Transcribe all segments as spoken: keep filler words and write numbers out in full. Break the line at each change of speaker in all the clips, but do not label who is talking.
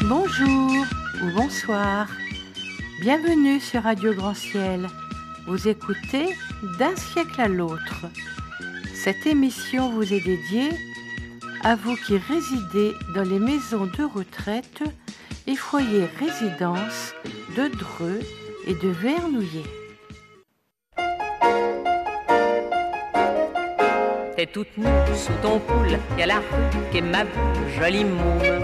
Bonjour ou bonsoir, bienvenue sur Radio Grand Ciel. Vous écoutez D'un siècle à l'autre. Cette émission vous est dédiée à vous qui résidez dans les maisons de retraite et foyers résidence de Dreux et de Vernouillet.
T'es toute nue sous ton poule, y'a la rue qui est ma boule, jolie môme.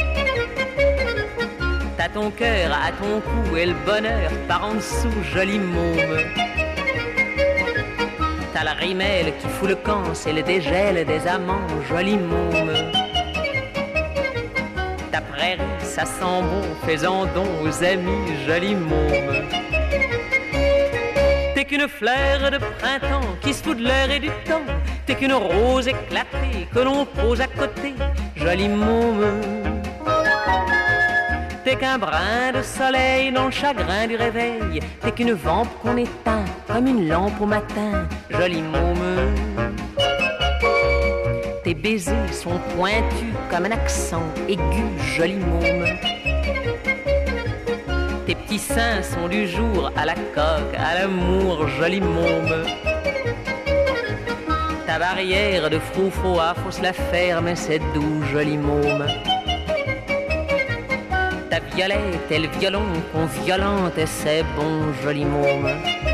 T'as ton cœur à ton cou et le bonheur par en dessous, jolie môme. T'as la rimelle qui fout le camp, c'est le dégel des amants, jolie môme. Ta prairie, ça sent bon, fais-en don aux amis, jolie môme. T'es qu'une fleur de printemps qui se fout de l'heure et du temps. T'es qu'une rose éclatée que l'on pose à côté, jolie môme. T'es qu'un brin de soleil dans le chagrin du réveil. T'es qu'une vampe qu'on éteint comme une lampe au matin, jolie môme. Tes baisers sont pointus comme un accent aigu, jolie môme. Tes petits seins sont du jour à la coque, à l'amour, jolie môme. Ta barrière de froufroa, faut se la faire, mais c'est doux, jolie môme. Ta violette et le violon qu'on violente et c'est bon, jolie môme.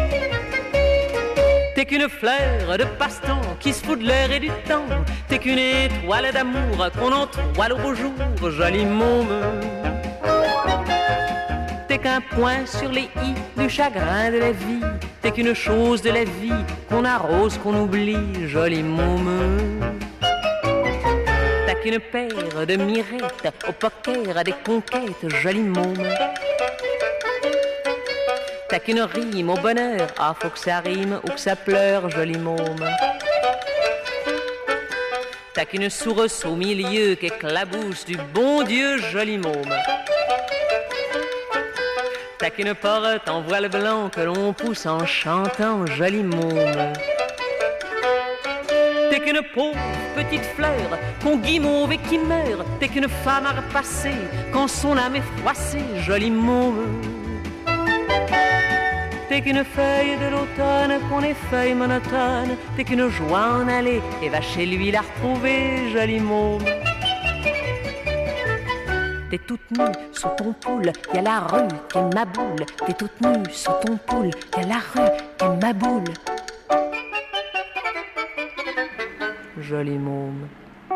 T'es qu'une fleur de passe-temps qui se fout de l'air et du temps. T'es qu'une étoile d'amour qu'on entoile au beau jour, jolie môme. T'es qu'un point sur les i du chagrin de la vie. T'es qu'une chose de la vie qu'on arrose, qu'on oublie, jolie môme. T'as qu'une paire de mirettes au poker à des conquêtes, jolie môme. T'as qu'une rime au bonheur, ah faut que ça rime ou que ça pleure, jolie môme. T'as qu'une source au milieu qui éclabousse du bon Dieu, jolie môme. T'as qu'une porte en voile blanc que l'on pousse en chantant, jolie môme. T'es qu'une pauvre petite fleur qu'on guimauve et qui meurt. T'es qu'une femme à repasser quand son âme est froissée, jolie môme. T'es qu'une feuille de l'automne qu'on effeuille monotone. T'es qu'une joie en aller et va chez lui la retrouver, jolie môme. T'es toute nue sous ton poule, y'a la rue qui est ma boule. T'es toute nue sous ton poule, y'a la rue qui est ma boule. Jolie môme.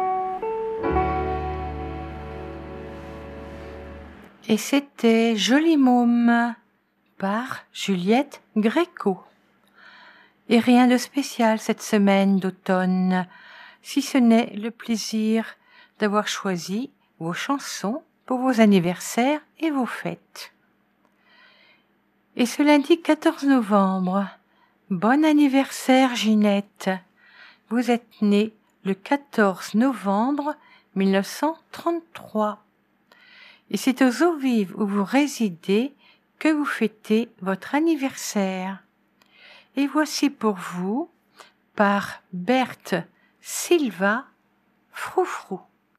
Et c'était Jolie môme par Juliette Gréco. Et rien de spécial cette semaine d'automne, si ce n'est le plaisir d'avoir choisi vos chansons pour vos anniversaires et vos fêtes. Et ce lundi quatorze novembre, bon anniversaire Ginette. Vous êtes née le quatorze novembre mille neuf cent trente-trois. Et c'est aux eaux vives où vous résidez que vous fêtez votre anniversaire. Et voici pour vous, par Berthe Silva, Froufrou.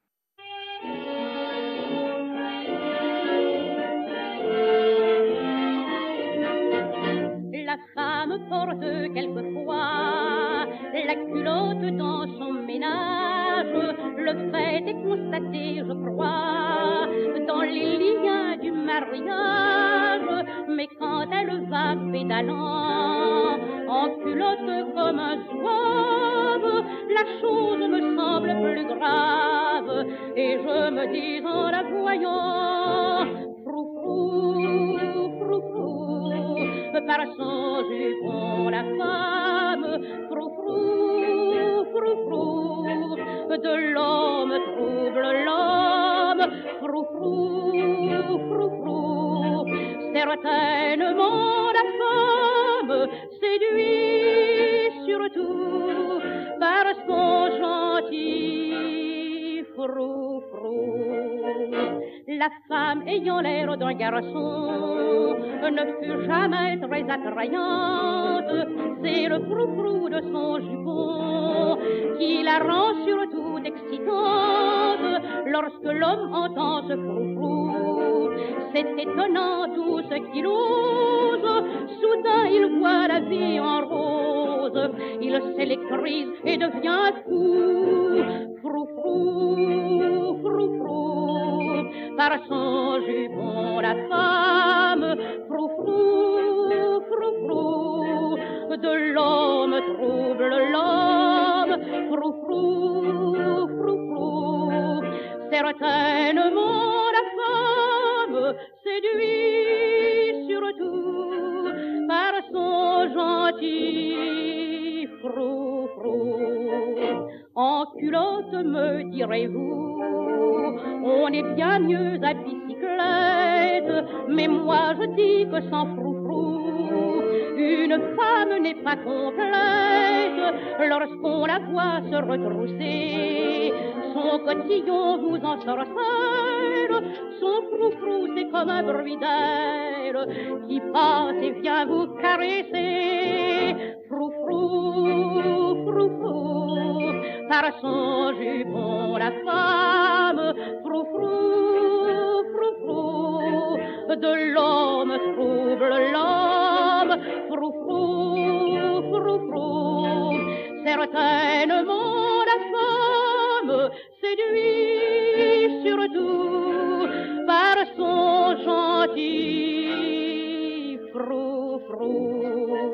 La femme porte quelquefois la culotte dans son ménage. Le fait est constaté, je crois, dans les liens du mariage. Mais quand elle va pédalant en culotte comme un zouave, la chose me semble plus grave. Et je me dis en la voyant, froufrou, froufrou, par son jupon la femme, froufrou, froufrou, de l'homme trouble l'homme, froufrou, froufrou, certainement la femme séduit surtout par son gentil froufrou. La femme ayant l'air d'un garçon ne fut jamais très attrayante. C'est le froufrou de son jupon qui la rend surtout excitante. lorsque l'homme entend ce froufrou. C'est étonnant tout ce qu'il ose, soudain il voit la vie en rose, il s'électrise et devient fou. Froufrou, froufrou, par son jupon la femme, froufrou, froufrou, de l'homme trouble l'homme, froufrou, froufrou, certainement la femme séduit surtout par son gentil froufrou. En culotte me direz-vous, on est bien mieux à bicyclette, mais moi je dis que sans froufrou, une femme n'est pas complète lorsqu'on la voit se retrousser. Son cotillon vous ensorcelle, son froufrou c'est comme un bruit d'aile qui passe et vient vous caresser. Froufrou, froufrou, par son jupon la femme, froufrou, froufrou, de l'homme trouble l'homme, froufrou, froufrou, certainement la femme séduit surtout par son gentil froufrou.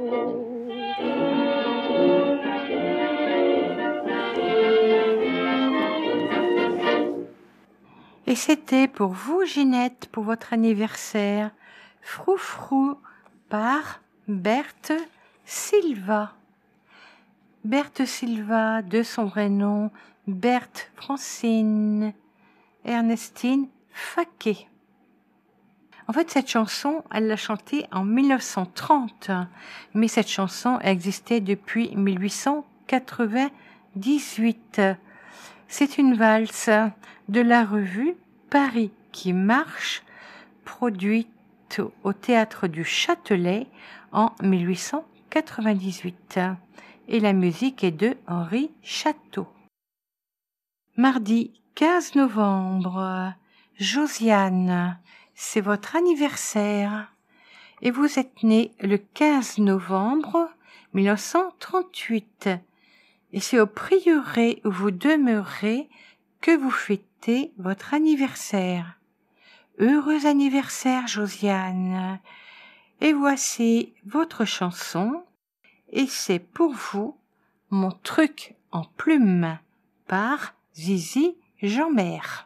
Et c'était pour vous, Ginette, pour votre anniversaire, Froufrou par Berthe Silva. Berthe Silva, de son vrai nom, Berthe Francine Ernestine Faquet. En fait, cette chanson, elle l'a chantée en mille neuf cent trente, mais cette chanson existait depuis mille huit cent quatre-vingt-dix-huit. C'est une valse de la revue Paris qui marche, produite au Théâtre du Châtelet en mille huit cent quatre-vingt-dix-huit. Et la musique est de Henri Château. Mardi quinze novembre, Josiane, c'est votre anniversaire. Et vous êtes né le quinze novembre mille neuf cent trente-huit. Et c'est au prieuré où vous demeurez que vous fêtez votre anniversaire. Heureux anniversaire, Josiane. Et voici votre chanson. Et c'est pour vous, Mon truc en plume, par Zizi Jeanmaire.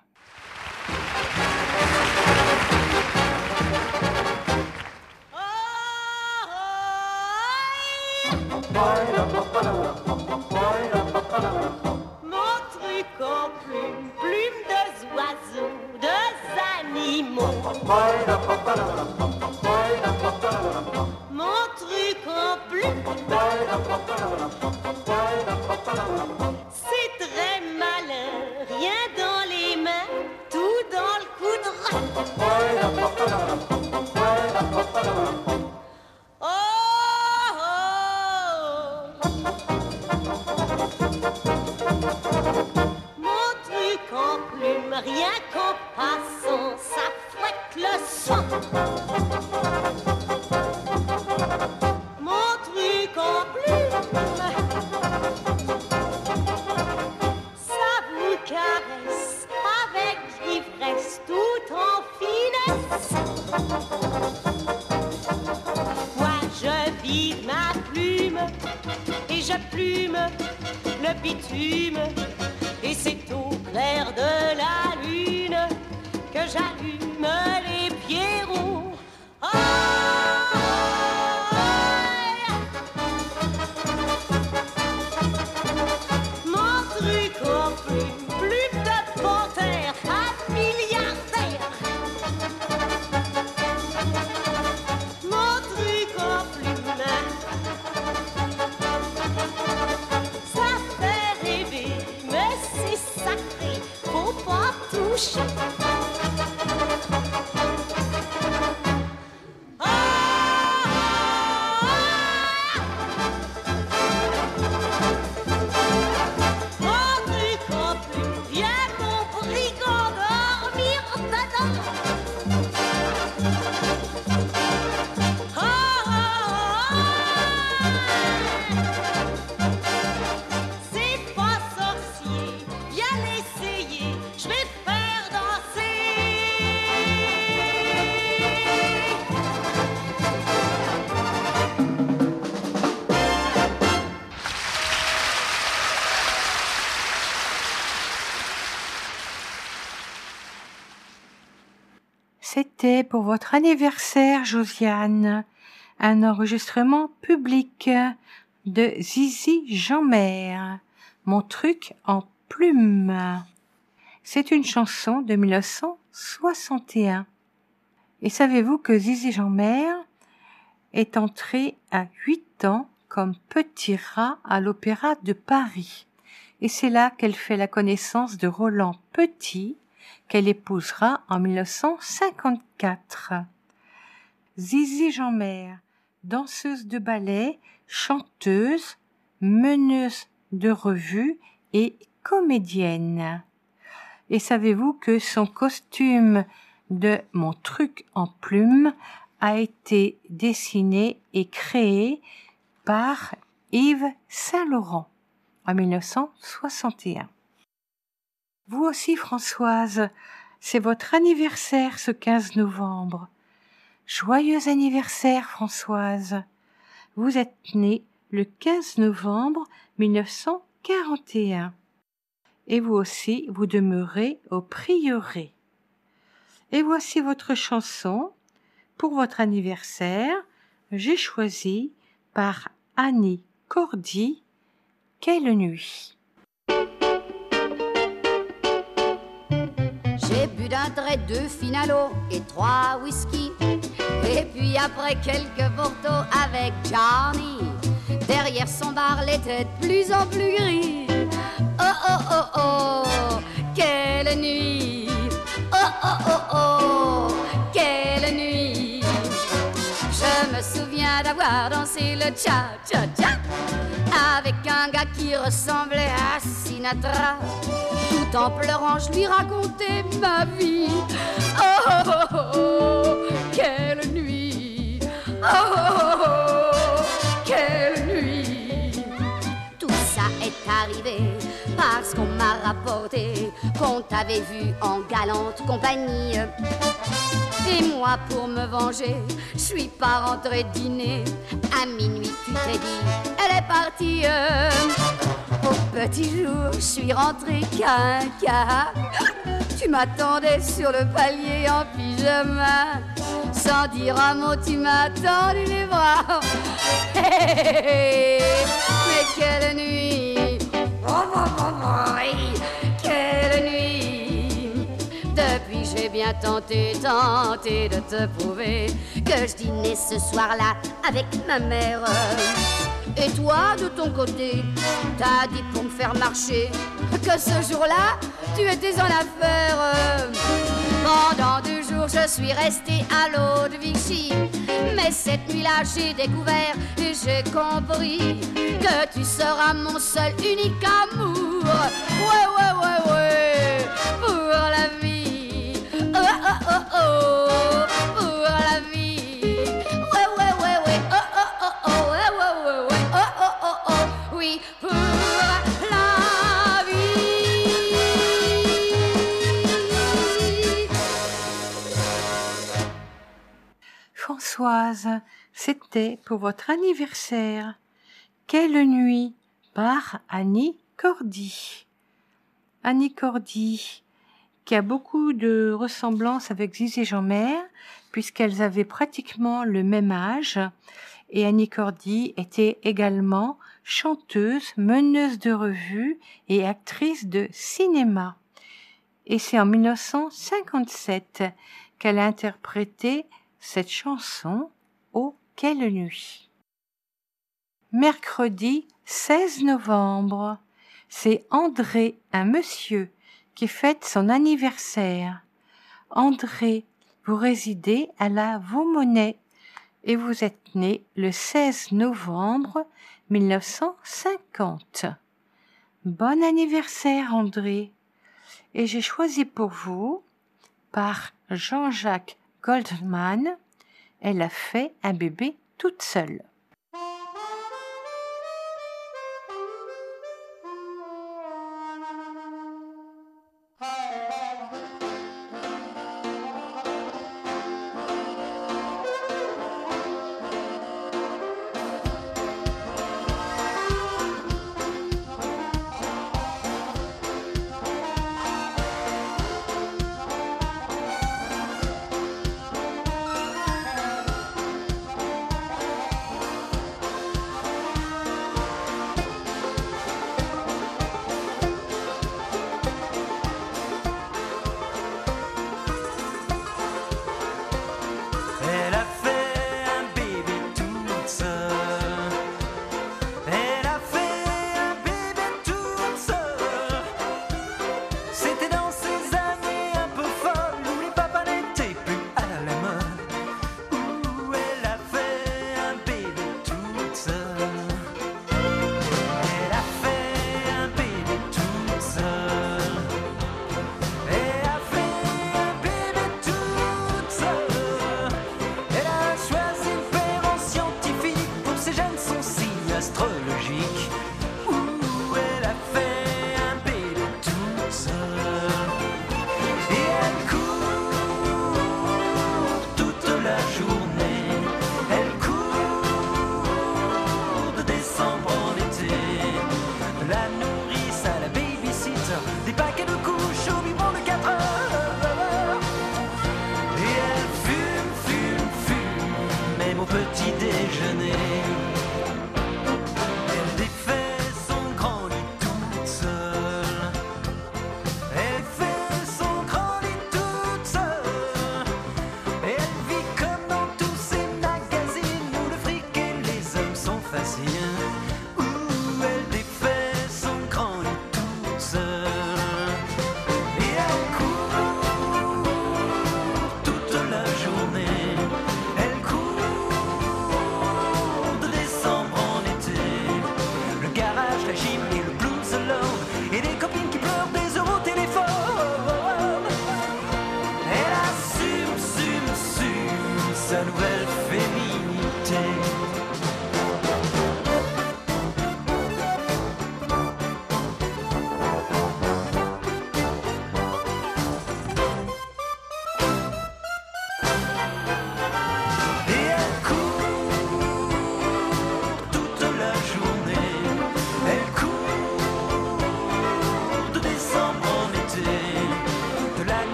Mon truc en plume, plume de oiseaux, de animaux. Mon truc en plume, c'est très malin, rien dans les mains, tout dans le coudre. Oh, oh. Mon truc en plume, rien qu'en passant, ça fouette le sang. Mon truc en plume, ça vous caresse avec ivresse tout en finesse. Moi je vide ma plume et je plume le bitume, et c'est au clair de la lune que j'allume les pierrots. Oh, mon truc en plume, plume de panthère à milliardaire. Mon truc en plume, ça fait rêver, mais c'est sacré, faut pas toucher. Mon truc en plume, viens mon brigand
C'était pour votre anniversaire, Josiane, un enregistrement public de Zizi Jeanmaire, Mon truc en plume. C'est une chanson de mille neuf cent soixante et un. Et savez-vous que Zizi Jeanmaire est entrée à huit ans comme petit rat à l'Opéra de Paris. Et c'est là qu'elle fait la connaissance de Roland Petit, qu'elle épousera en mille neuf cent cinquante-quatre. Zizi Jeanmaire, danseuse de ballet, chanteuse, meneuse de revue et comédienne. Et savez-vous que son costume de Mon truc en plume a été dessiné et créé par Yves Saint-Laurent en mille neuf cent soixante et un. Vous aussi, Françoise, c'est votre anniversaire ce quinze novembre. Joyeux anniversaire, Françoise. Vous êtes née le quinze novembre mille neuf cent quarante et un. Et vous aussi, vous demeurez au prieuré. Et voici votre chanson. Pour votre anniversaire, j'ai choisi par Annie Cordy, Quelle nuit.
J'ai bu d'un trait deux Finalo et trois whisky. Et puis après quelques portos avec Johnny. Derrière son bar, les têtes de plus en plus gris. Oh oh oh oh, quelle nuit. Oh oh oh oh, quelle nuit. Je me souviens d'avoir dansé le cha-cha-cha avec un gars qui ressemblait à Sinatra. Tout en pleurant, je lui racontais ma vie. Oh oh oh oh, quelle nuit. Oh oh oh oh, quelle nuit. Tout ça est arrivé parce qu'on m'a rapporté qu'on t'avait vu en galante compagnie. Et moi, pour me venger, je suis pas rentrée dîner. À minuit, tu t'es dit, elle est partie. euh. Au petit jour, je suis rentrée quinca. Tu m'attendais sur le palier en pyjama. Sans dire un mot, tu m'as tendu les bras. Hey, hey, hey, mais quelle nuit. Oh, oh, oh, oh, oui, quelle nuit. Depuis j'ai bien tenté, tenté de te prouver que je dînais ce soir-là avec ma mère. Et toi, de ton côté, t'as dit pour me faire marcher que ce jour-là, tu étais en affaire. Pendant deux jours, je suis restée à l'eau de Vichy. Mais cette nuit-là, j'ai découvert et j'ai compris que tu seras mon seul, unique amour. Ouais, ouais, ouais, ouais, pour la vie. Oh, oh, oh, oh, pour la vie. Ouais, ouais, ouais, ouais, oh, oh, oh, oh, ouais, ouais, ouais, ouais, oh, oh, oh, oh, oui, pour la vie.
Françoise, c'était pour votre anniversaire. Quelle nuit par Annie Cordy. Annie Cordy, qui a beaucoup de ressemblances avec Zizi Jeanmaire, puisqu'elles avaient pratiquement le même âge. Et Annie Cordy était également chanteuse, meneuse de revue et actrice de cinéma. Et c'est en mille neuf cent cinquante-sept qu'elle a interprété cette chanson « Oh, quelle nuit ». Mercredi seize novembre, c'est André, un monsieur, qui fête son anniversaire. André, vous résidez à la Vaumonnaie et vous êtes né le seize novembre mille neuf cent cinquante. Bon anniversaire, André. Et j'ai choisi pour vous, par Jean-Jacques Goldman, Elle a fait un bébé toute seule.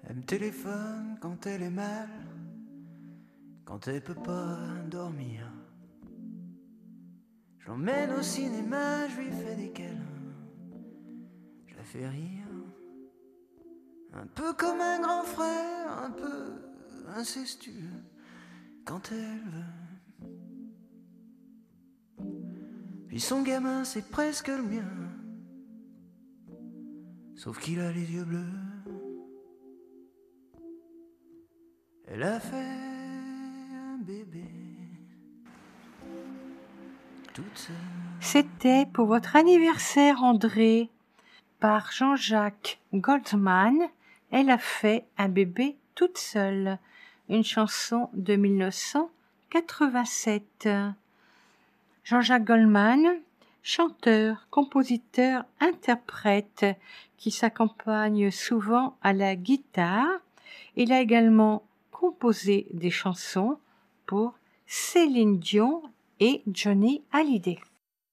Elle me téléphone quand elle est mal, quand elle peut pas dormir. Je l'emmène au cinéma, je lui fais des câlins, je la fais rire. Un peu comme un grand frère, un peu incestueux, quand elle veut. Puis son gamin, c'est presque le mien, sauf qu'il a les yeux bleus. Elle a fait un bébé toute seule.
C'était pour votre anniversaire, André, par Jean-Jacques Goldman. Elle a fait un bébé toute seule, une chanson de mille neuf cent quatre-vingt-sept. Jean-Jacques Goldman, chanteur, compositeur, interprète, qui s'accompagne souvent à la guitare. Il a également composé des chansons pour Céline Dion et Johnny Hallyday.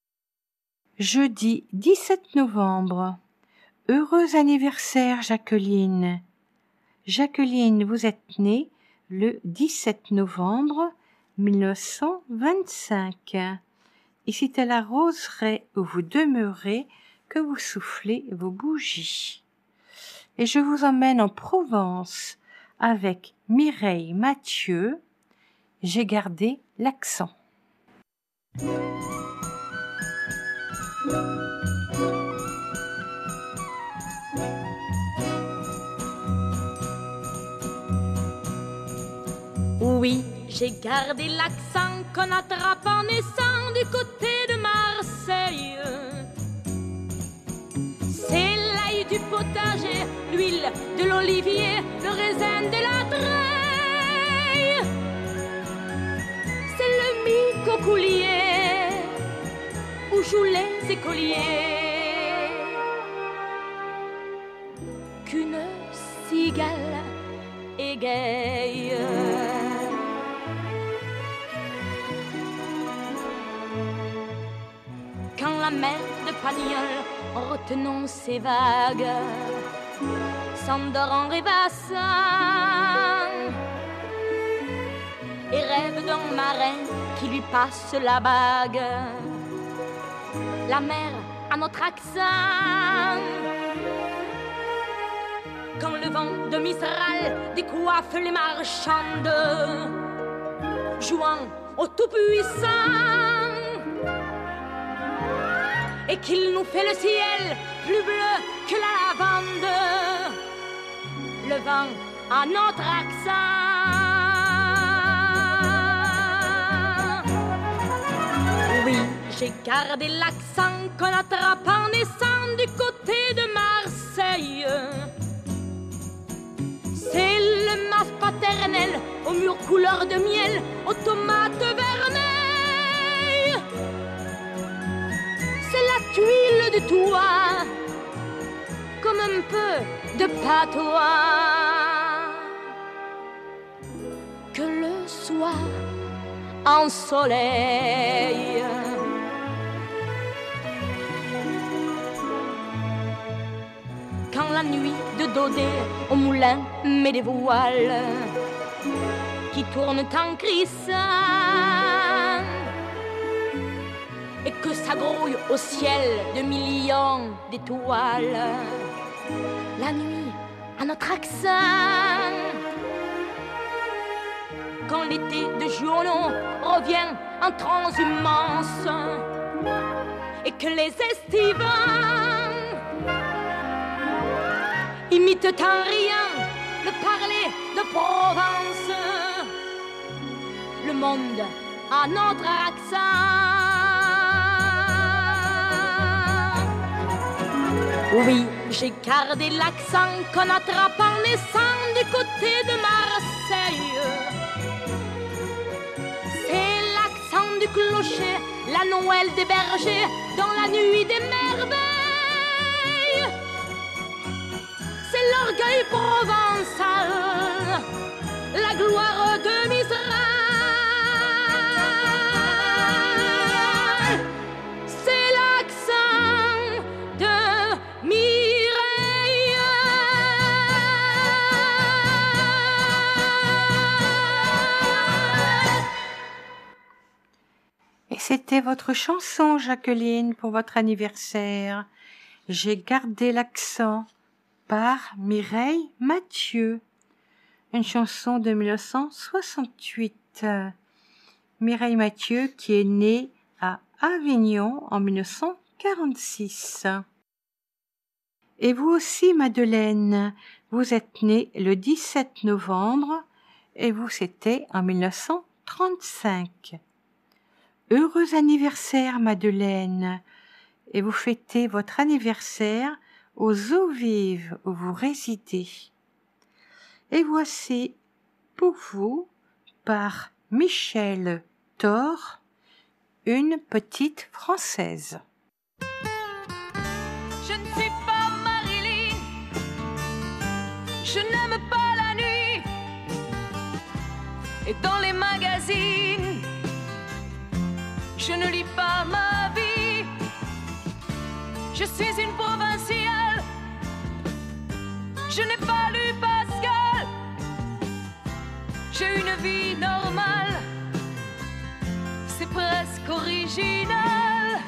Jeudi dix-sept novembre. Heureux anniversaire, Jacqueline. Jacqueline, vous êtes née le dix-sept novembre mille neuf cent vingt-cinq. Et c'est à la roseraie où vous demeurez que vous soufflez vos bougies. Et je vous emmène en Provence avec Mireille Mathieu. J'ai gardé l'accent.
Oui, j'ai gardé l'accent qu'on attrape en naissant du côté de Marseille. C'est l'ail du potager, l'huile de l'olivier, le raisin de la treille. C'est le micocoulier où jouent les écoliers. Qu'une cigale égaye. Quand la mer de Pagnol, retenons ses vagues, s'endort en rêvassant et rêve d'un marin qui lui passe la bague. La mer a notre accent. Quand le vent de Mistral décoiffe les marchandes, jouant au Tout-Puissant, et qu'il nous fait le ciel plus bleu que la lavande, le vent a notre accent. Oui, j'ai gardé l'accent qu'on attrape en naissant du côté de Marseille. C'est le mas paternel aux murs couleur de miel, aux tomates vermeilles. C'est la tuile du toit, comme un peu de patois, que le soir en soleil. Quand la nuit de Daudet au moulin met des voiles qui tournent en crissant et que ça grouille au ciel de millions d'étoiles, la nuit a notre accent. Quand l'été de Giono revient en transhumance et que les estivants imitent en riant le parler de Provence, le monde a notre accent. Oui, j'ai gardé l'accent qu'on attrape en naissant du côté de Marseille. C'est l'accent du clocher, la Noël des bergers dans la nuit des merveilles. C'est l'orgueil provençal, la gloire de Mistral. C'est l'accent de Mireille.
C'était votre chanson, Jacqueline, pour votre anniversaire. J'ai gardé l'accent par Mireille Mathieu. Une chanson de mille neuf cent soixante-huit. Mireille Mathieu qui est née à Avignon en mille neuf cent quarante-six. Et vous aussi, Madeleine, vous êtes née le dix-sept novembre et vous c'était en mille neuf cent trente-cinq. Heureux anniversaire, Madeleine, et vous fêtez votre anniversaire aux eaux vives où vous résidez. Et voici pour vous, par Michel Thor, une petite Française.
Je ne suis pas Marilyn, je n'aime pas la nuit, et dans les magazines, je ne lis pas ma vie. Je suis une provinciale, je n'ai pas lu Pascal, j'ai une vie normale, c'est presque original.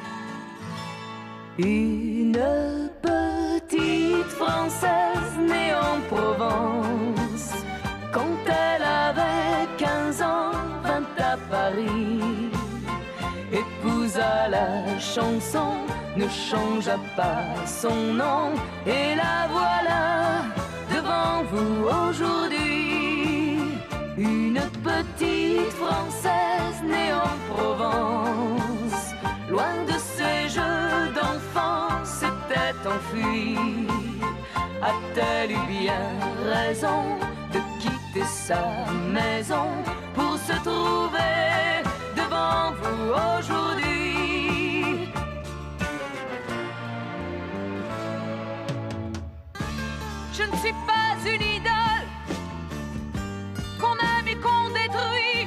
Une petite Française née en Provence, quand elle avait quinze ans, vint à Paris, épousa la chanson, ne changea pas son nom, et la voilà devant vous aujourd'hui. Une petite Française née en Provence, loin de ses jeux d'enfant, s'était enfuie. A-t-elle eu bien raison de quitter sa maison pour se trouver devant vous aujourd'hui? Je ne suis pas une idole qu'on aime et qu'on détruit.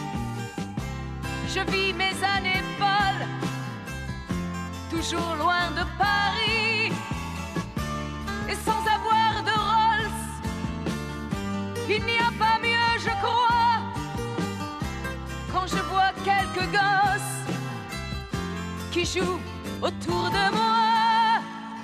Je vis mes années folles, toujours loin de Paris, et sans avoir de Rolls. Il n'y a pas mieux, je crois, quand je vois quelques gosses qui jouent autour de moi.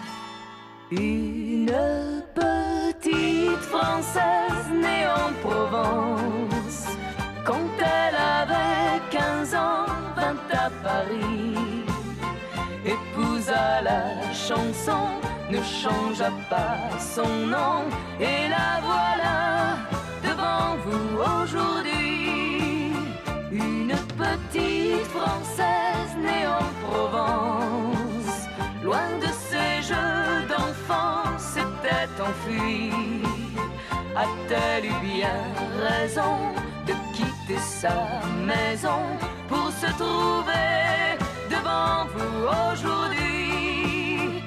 Une petite Française née en Provence, quand elle avait quinze ans, vint à Paris, épousa la chanson, ne changea pas son nom, et la voilà devant vous aujourd'hui. Une petite Française née en Provence, loin de ses jeux d'enfant, s'était enfuie. A-t-elle eu bien raison de quitter sa maison pour se trouver devant vous aujourd'hui?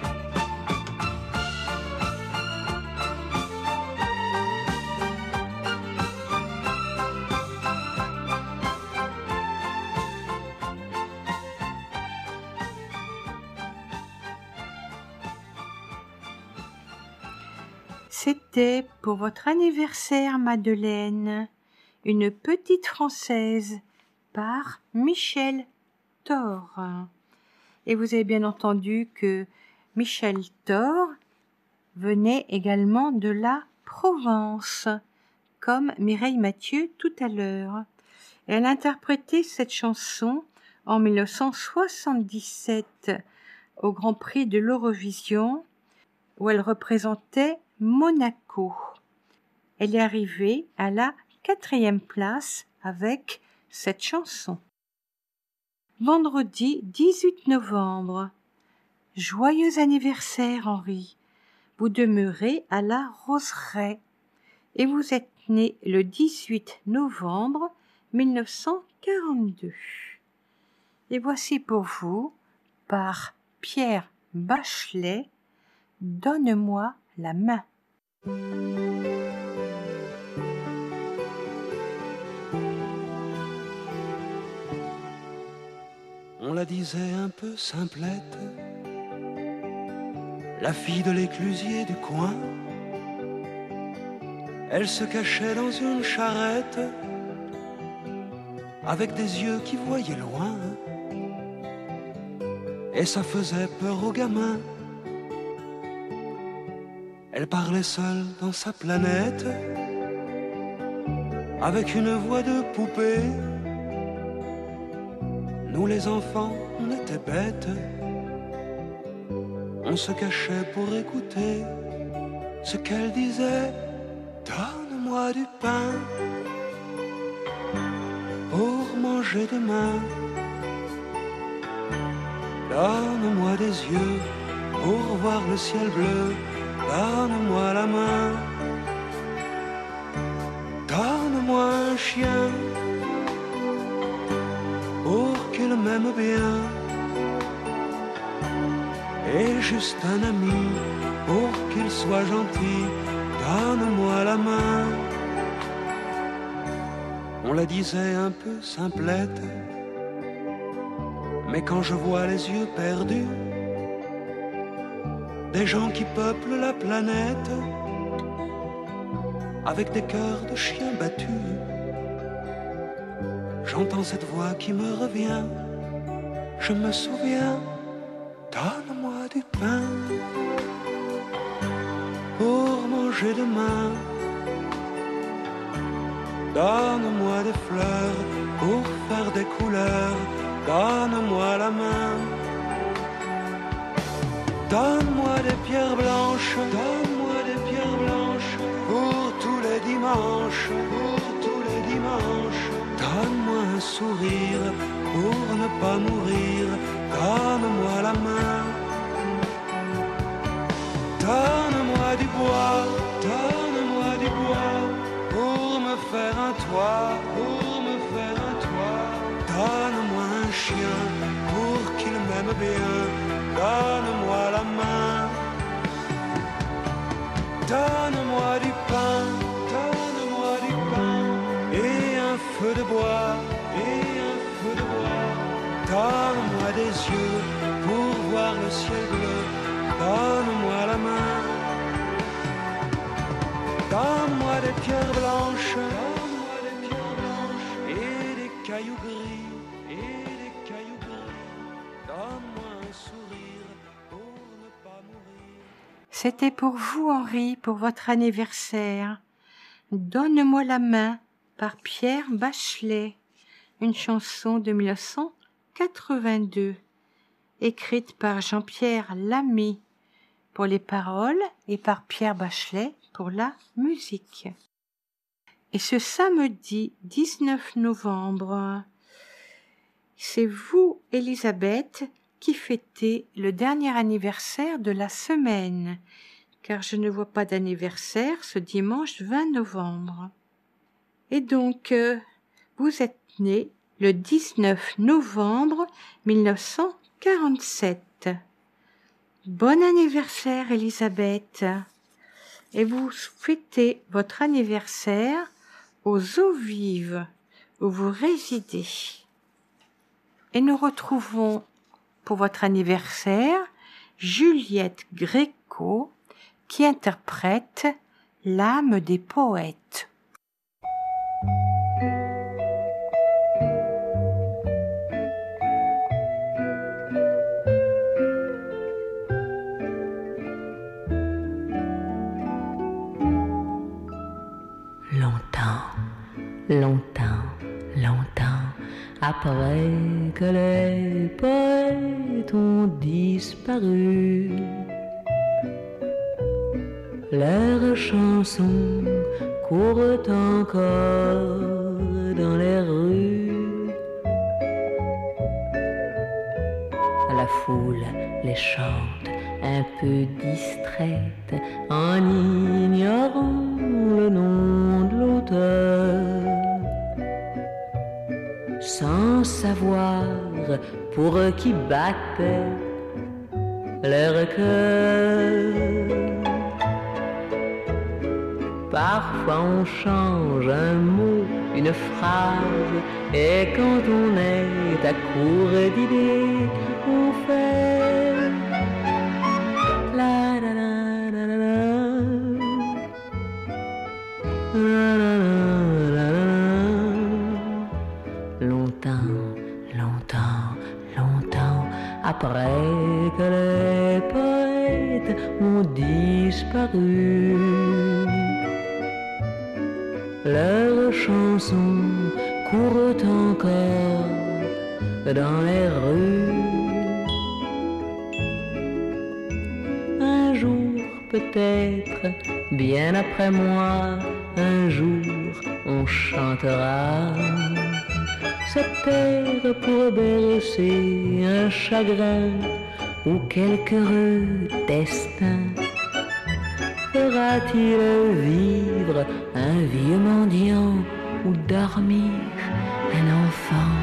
C'était pour votre anniversaire, Madeleine, une petite Française par Michel Thor. Et vous avez bien entendu que Michel Thor venait également de la Provence, comme Mireille Mathieu tout à l'heure. Elle interprétait cette chanson en mille neuf cent soixante-dix-sept au Grand Prix de l'Eurovision, où elle représentait Monaco. Elle est arrivée à la quatrième place avec cette chanson. Vendredi dix-huit novembre. Joyeux anniversaire, Henri. Vous demeurez à la Roseraie et vous êtes né le dix-huit novembre mille neuf cent quarante-deux. Et voici pour vous, par Pierre Bachelet, Donne-moi la main.
On la disait un peu simplette, la fille de l'éclusier du coin. Elle se cachait dans une charrette, avec des yeux qui voyaient loin. et ça faisait peur aux gamins. Elle parlait seule dans sa planète, avec une voix de poupée. Nous les enfants, on était bêtes, on se cachait pour écouter ce qu'elle disait. Donne-moi du pain pour manger demain. Donne-moi des yeux pour voir le ciel bleu. Donne-moi la main. Donne-moi un chien pour qu'il m'aime bien. Et juste un ami pour qu'il soit gentil. Donne-moi la main. On la disait un peu simplette, mais quand je vois les yeux perdus des gens qui peuplent la planète avec des cœurs de chiens battus, j'entends cette voix qui me revient. Je me souviens. Donne-moi du pain pour manger demain. Donne-moi des fleurs pour faire des couleurs. Donne-moi la main. Donne-moi des pierres blanches. Donne-moi des pierres blanches pour tous les dimanches. Pour tous les dimanches. Donne-moi un sourire pour ne pas mourir. Donne-moi la main. Donne-moi du bois. Donne-moi du bois pour me faire un toit. Pour me faire un toit. Donne-moi un chien pour qu'il m'aime bien. Donne-moi la main. Donne-moi du pain. Donne-moi du pain. Et un feu de bois. Et un feu de bois. Donne-moi des yeux pour voir le ciel bleu. Donne-moi la main. Donne-moi des pierres blanches. Donne-moi des pierres blanches. Et des cailloux gris. Et des cailloux gris. Donne-moi un sourire pour ne pas mourir.
C'était pour vous, Henri, pour votre anniversaire. Donne-moi la main par Pierre Bachelet, une chanson de mille neuf cent quatre-vingt-deux, écrite par Jean-Pierre Lamy pour les paroles et par Pierre Bachelet pour la musique. Et ce samedi dix-neuf novembre, c'est vous, Elisabeth, qui fêtez le dernier anniversaire de la semaine, car je ne vois pas d'anniversaire ce dimanche vingt novembre. Et donc, euh, vous êtes né le dix-neuf novembre mille neuf cent quarante-sept. Bon anniversaire, Elisabeth. Et vous fêtez votre anniversaire aux Eaux Vives, où vous résidez. Et nous retrouvons pour votre anniversaire Juliette Gréco, qui interprète L'âme des poètes.
Longtemps, longtemps, après que les poètes ont disparu, leurs chansons courent encore dans les rues. La foule les chante un peu distraite en ignorant le nom de l'auteur, sans savoir pour qui battait leur cœur. Parfois on change un mot, une phrase, et quand on est à court d'idées, on fait la la la la la la la la la. Longtemps, longtemps, longtemps après disparu. Leurs chansons courent encore dans les rues. Un jour peut-être, bien après moi, un jour on chantera cet air pour bercer un chagrin ou quelque heureux destin. Fera-t-il vivre un vieux mendiant ou dormir un enfant?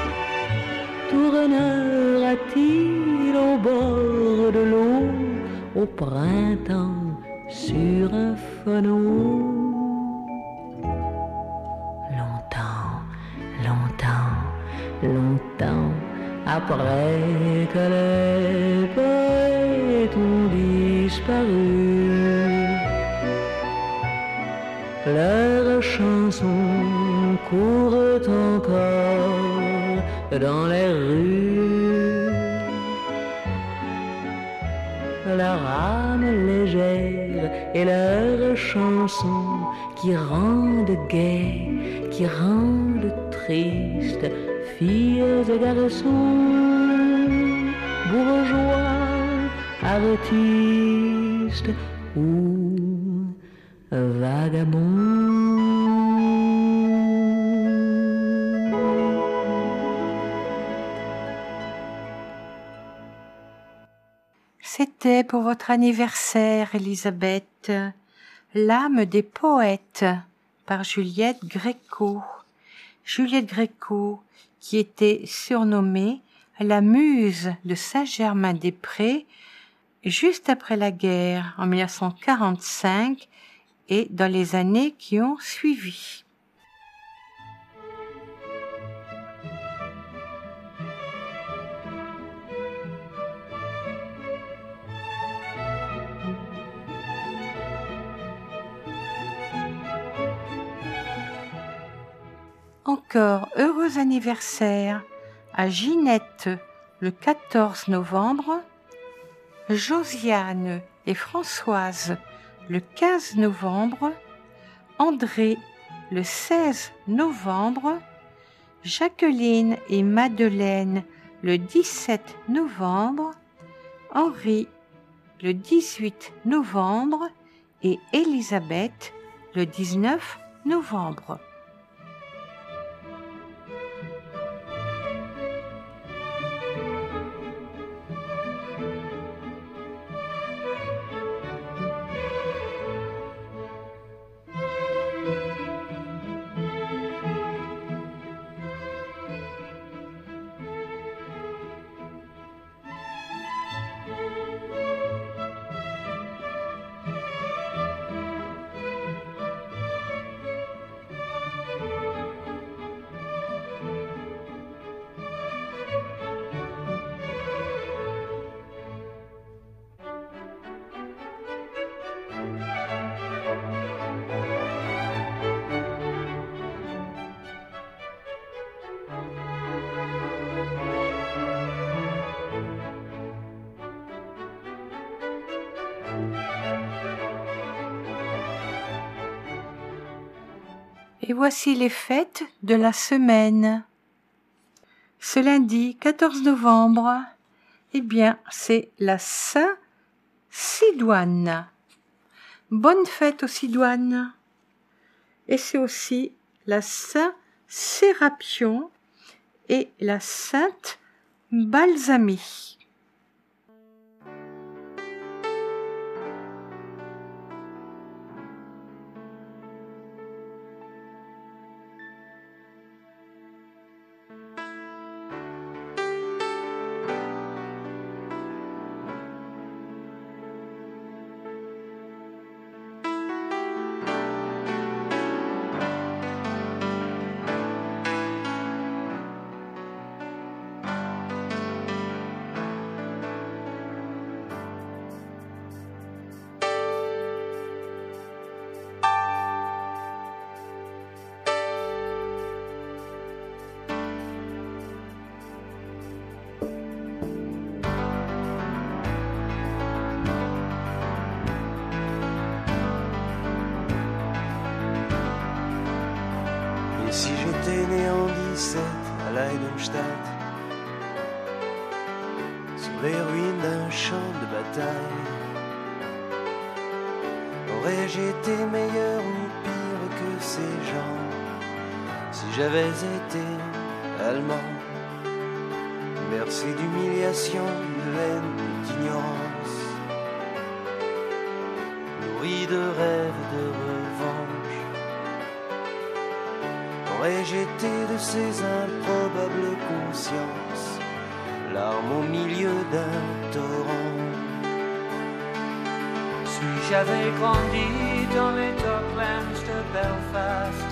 Tournera-t-il au bord de l'eau au printemps sur un phono? Longtemps, longtemps, longtemps après que les poètes ont disparu, leurs chansons courent encore dans les rues. Leur âme légère et leurs chansons qui rendent gai, qui rendent triste, filles et garçons, bourgeois, artistes ou vagabonds.
C'était pour votre anniversaire, Elisabeth, L'âme des poètes par Juliette Gréco. Juliette Gréco, qui était surnommée la muse de Saint-Germain-des-Prés juste après la guerre en mille neuf cent quarante-cinq et dans les années qui ont suivi. Encore heureux anniversaire à Ginette le quatorze novembre, Josiane et Françoise le quinze novembre, André le seize novembre, Jacqueline et Madeleine le dix-sept novembre, Henri le dix-huit novembre et Elisabeth le dix-neuf novembre. Et voici les fêtes de la semaine. Ce lundi quatorze novembre, eh bien, c'est la Saint-Sidoine. Bonne fête aux Sidoines. Et c'est aussi la Saint-Sérapion et la Sainte Balsamie.
Si j'étais né en dix-sept à Leidenstadt, sur les ruines d'un champ de bataille, aurais-je été meilleur ou pire que ces gens si j'avais été allemand, bercé d'humiliation, de haine, d'ignorance, nourri de rêves de revanche? Aurais-je été de ces improbables consciences, larmes au milieu d'un torrent?
Si j'avais grandi dans les Docklands de Belfast,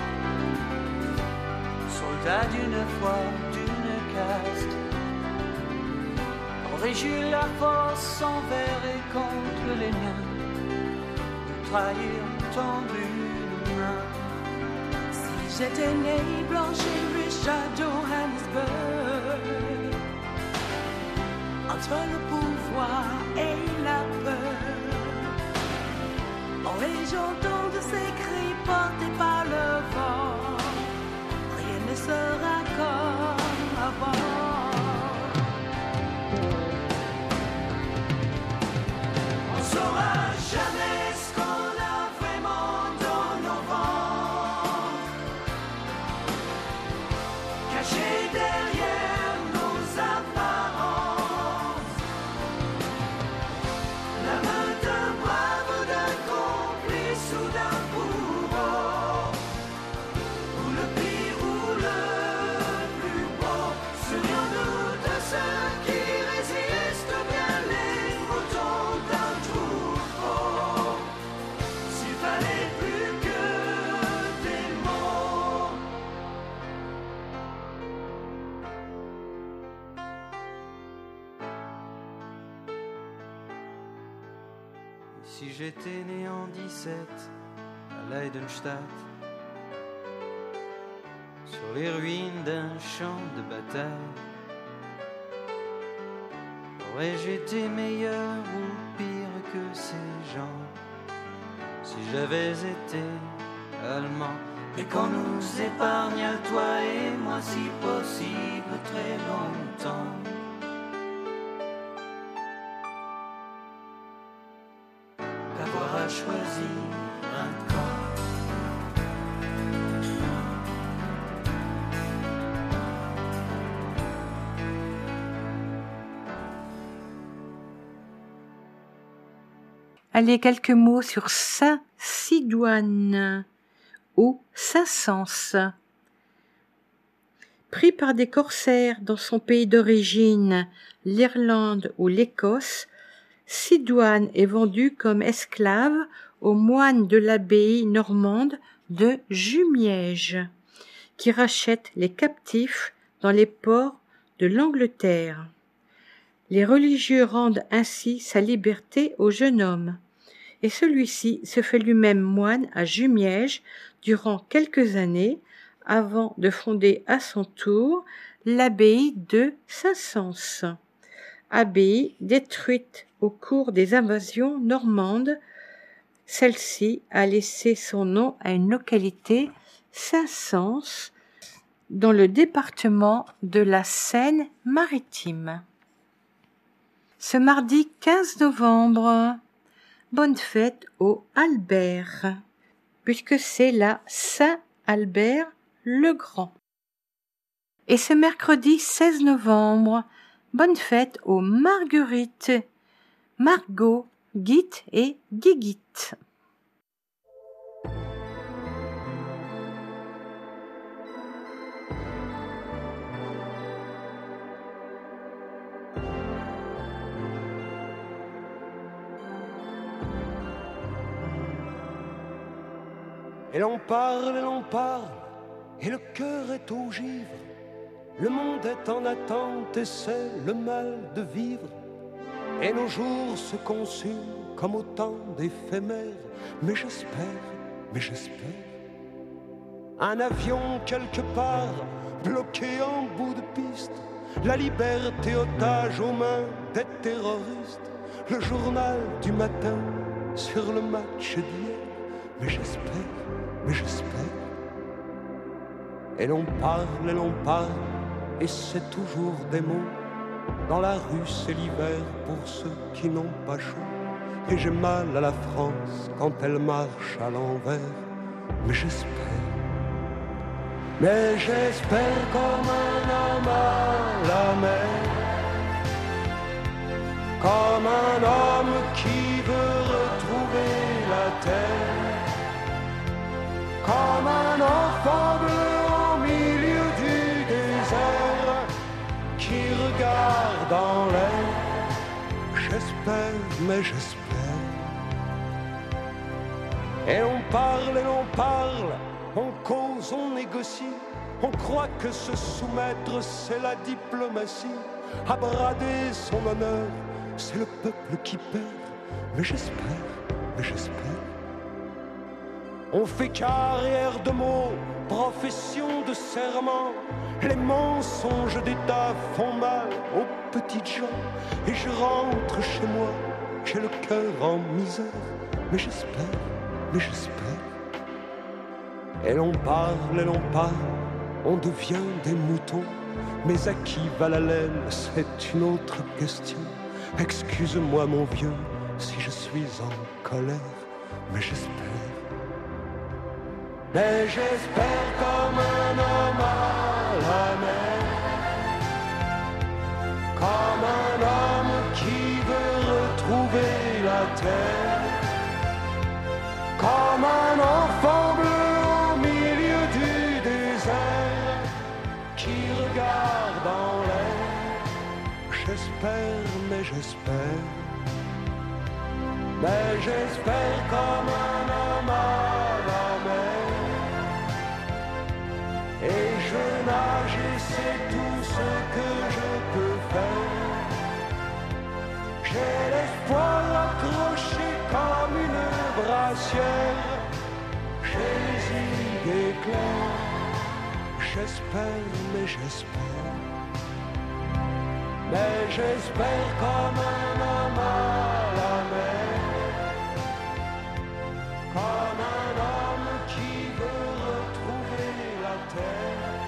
soldat d'une foi, d'une caste, aurais-je eu la force envers et contre les miens de trahir tendu une main? Si j'étais né blanche et riche à Johannesburg, entre le pouvoir et la peur, aurais-je entendu ces cris portés par le vent? Rien ne sera comme avant. On saura jamais ce qu'on a vraiment dans nos ventres, caché derrière nos apparences. La main d'un brave, d'un complice ou d'un bourreau, ou le pire ou le plus beau. Souviens-nous de ceux qui résistent bien les moutons d'un troupeau. S'il fallait plus que des mots.
Si j'étais né en dix-sept à Leidenstadt, sur les ruines d'un champ de bataille, aurais-je été meilleur ou pire que ces gens si j'avais été allemand, et qu'on nous épargne à toi et moi si possible très longtemps? D'avoir à choisir un camp.
Allez, quelques mots sur Saint Sidoine ou Saint-Saëns. Pris par des corsaires dans son pays d'origine, l'Irlande ou l'Écosse, Sidoine est vendu comme esclave aux moines de l'abbaye normande de Jumièges, qui rachètent les captifs dans les ports de l'Angleterre. Les religieux rendent ainsi sa liberté au jeune homme, et celui-ci se fait lui-même moine à Jumièges durant quelques années avant de fonder à son tour l'abbaye de Saint-Saëns, abbaye détruite au cours des invasions normandes. Celle-ci a laissé son nom à une localité, Saint-Saëns, dans le département de la Seine-Maritime. Ce mardi quinze novembre, bonne fête au Albert, puisque c'est la Saint-Albert le Grand. Et ce mercredi seize novembre, bonne fête aux Marguerites, Margot, Guite et Guiguite.
Et l'on parle, et l'on parle, et le cœur est au givre. Le monde est en attente et c'est le mal de vivre. Et nos jours se consument comme autant d'éphémères. Mais j'espère, mais j'espère. Un avion quelque part, bloqué en bout de piste. La liberté otage aux mains des terroristes. Le journal du matin sur le match d'hier. Mais j'espère, mais j'espère. Et l'on parle et l'on parle, et c'est toujours des mots. Dans la rue c'est l'hiver pour ceux qui n'ont pas chaud. Et j'ai mal à la France quand elle marche à l'envers. Mais j'espère, mais j'espère comme un homme à la mer. Comme un homme qui veut retrouver la terre. Comme un enfant bleu au milieu du désert qui regarde en l'air. J'espère, mais j'espère. Et on parle et l'on parle, on cause, on négocie. On croit que se soumettre c'est la diplomatie. À brader son honneur, c'est le peuple qui perd. Mais j'espère, mais j'espère. On fait carrière de mots, profession de serment. Les mensonges d'État font mal aux petites gens. Et je rentre chez moi, j'ai le cœur en misère. Mais j'espère, mais j'espère. Et l'on parle et l'on parle, on devient des moutons. Mais à qui va la laine, c'est une autre question. Excuse-moi mon vieux, si je suis en colère. Mais j'espère. Mais j'espère comme un homme à la mer. Comme un homme qui veut retrouver la terre. Comme un enfant bleu au milieu du désert qui regarde en l'air. J'espère, mais j'espère. Mais j'espère comme un homme à la mer. Et je nage et c'est tout ce que je peux faire. J'ai l'espoir accroché comme une brassière. J'ai les idées claires. J'espère, mais j'espère. Mais j'espère comme un homme à la mer. Comme un homme qui veut retrouver la terre.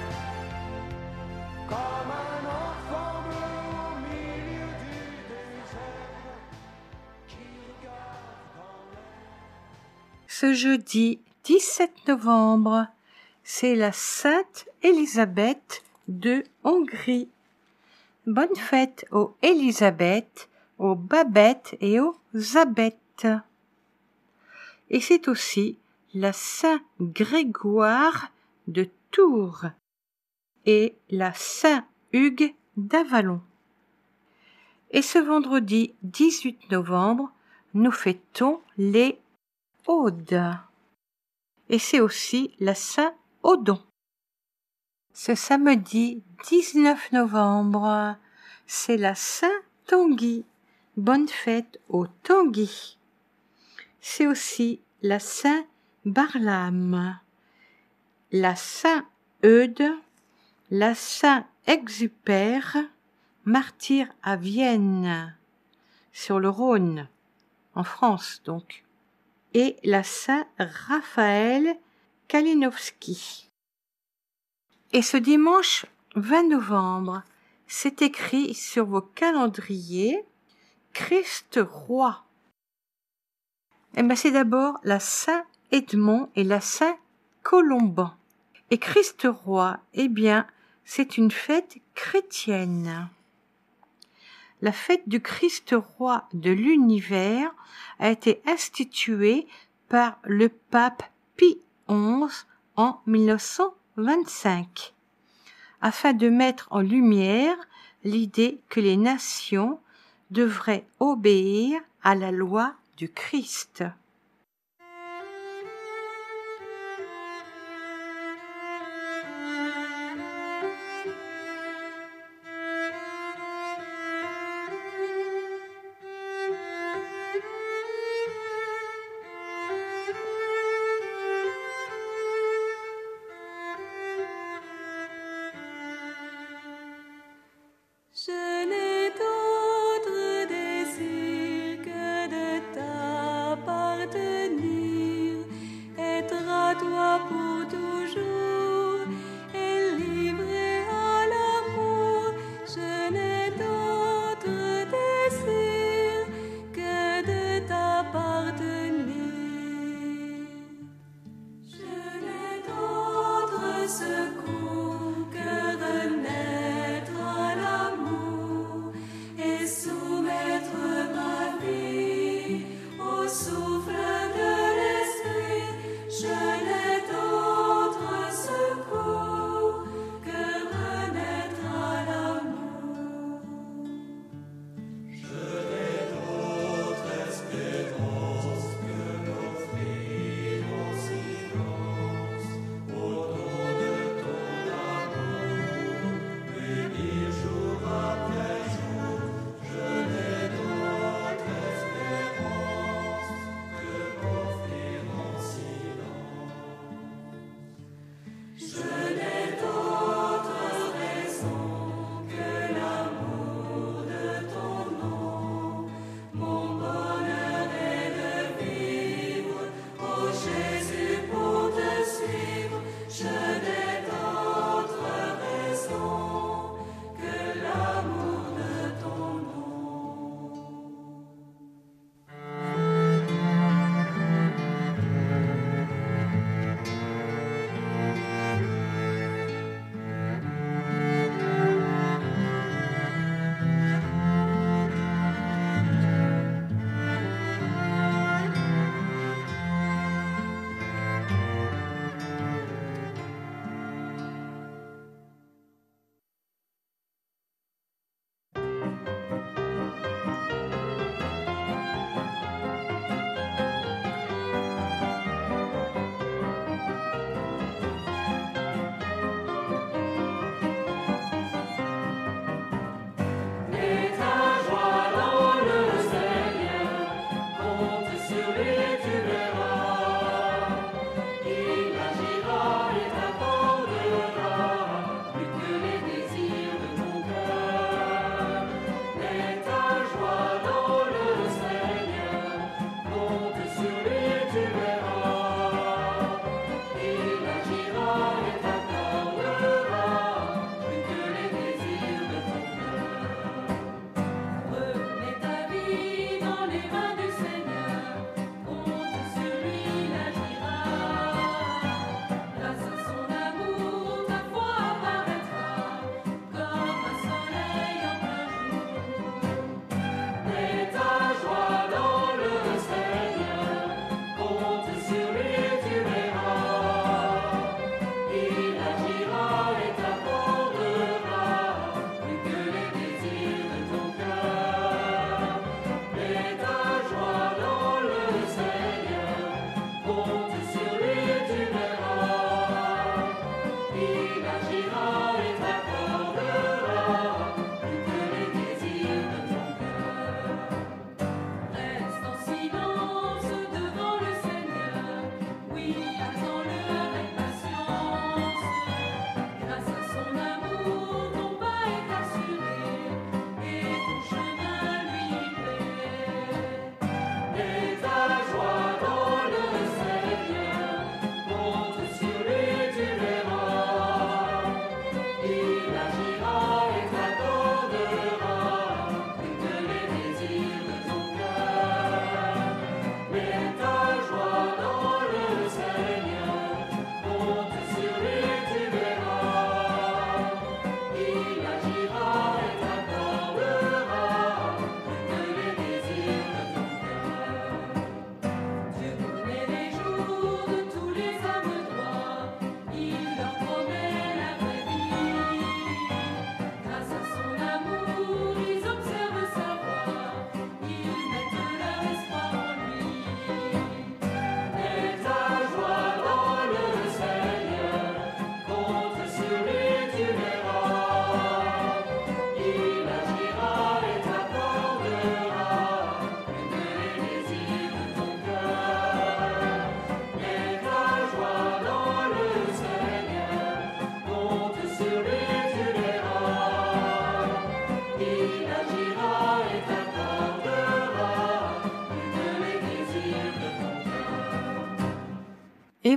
Comme un enfant bleu au milieu du désert qui regarde dans l'air.
Ce jeudi dix-sept novembre, c'est la Sainte Élisabeth de Hongrie. Bonne fête aux Élisabeth, aux Babette et aux Zabeth. Et c'est aussi la Saint Grégoire de Tours et la Saint Hugues d'Avalon. Et ce vendredi dix-huit novembre, nous fêtons les Audes. Et c'est aussi la Saint Odon. Ce samedi dix-neuf novembre, c'est la Saint Tanguy. Bonne fête aux Tanguy. C'est aussi la Saint Barlaam, la Saint Eude, la Saint Exupère, martyr à Vienne, sur le Rhône, en France donc, et la Saint Raphaël Kalinowski. Et ce dimanche vingt novembre, c'est écrit sur vos calendriers Christ roi. Eh bien, c'est d'abord la Saint Edmond et la Saint Colomban. Et Christ roi, eh bien, c'est une fête chrétienne. La fête du Christ roi de l'univers a été instituée par le pape Pie onze en mille neuf cent vingt-cinq, afin de mettre en lumière l'idée que les nations devraient obéir à la loi du Christ.
Je n'ai d'autre désir que de t'appartenir.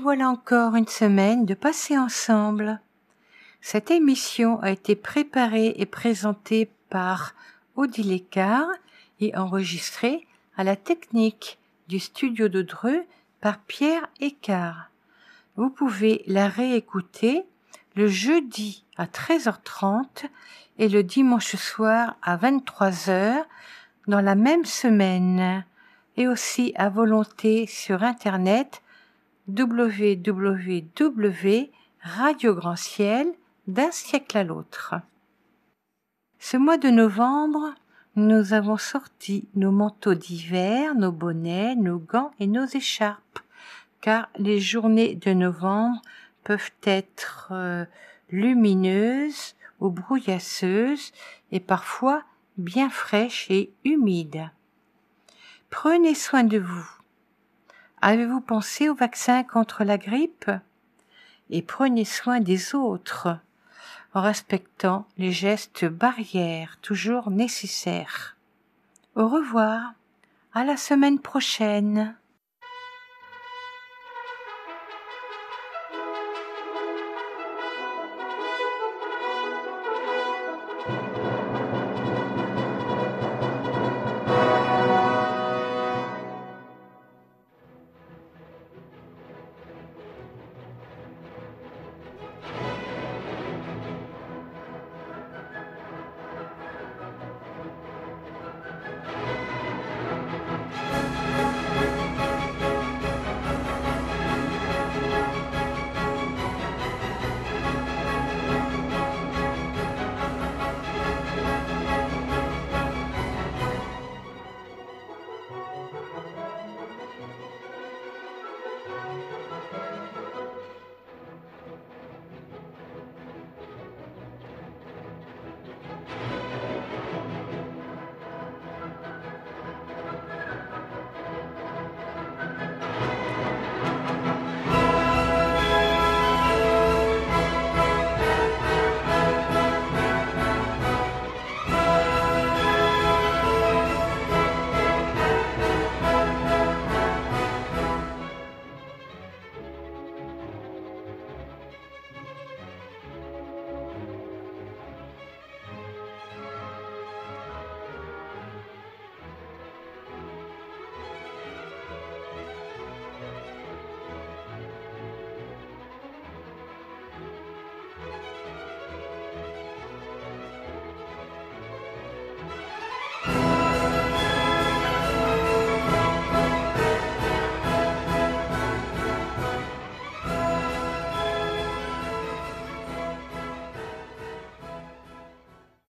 voilà encore une semaine de passer ensemble. Cette émission a été préparée et présentée par Odile Écart et enregistrée à la technique du studio de Dreux par Pierre Écart. Vous pouvez la réécouter le jeudi à treize heures trente et le dimanche soir à vingt-trois heures dans la même semaine, et aussi à volonté sur internet w w w point radio grand ciel d'un siècle à l'autre. Ce mois de novembre, nous avons sorti nos manteaux d'hiver, nos bonnets, nos gants et nos écharpes, car les journées de novembre peuvent être euh, lumineuses ou brouillasseuses et parfois bien fraîches et humides. Prenez soin de vous. Avez-vous pensé au vaccin contre la grippe? Et prenez soin des autres, en respectant les gestes barrières toujours nécessaires. Au revoir, à la semaine prochaine.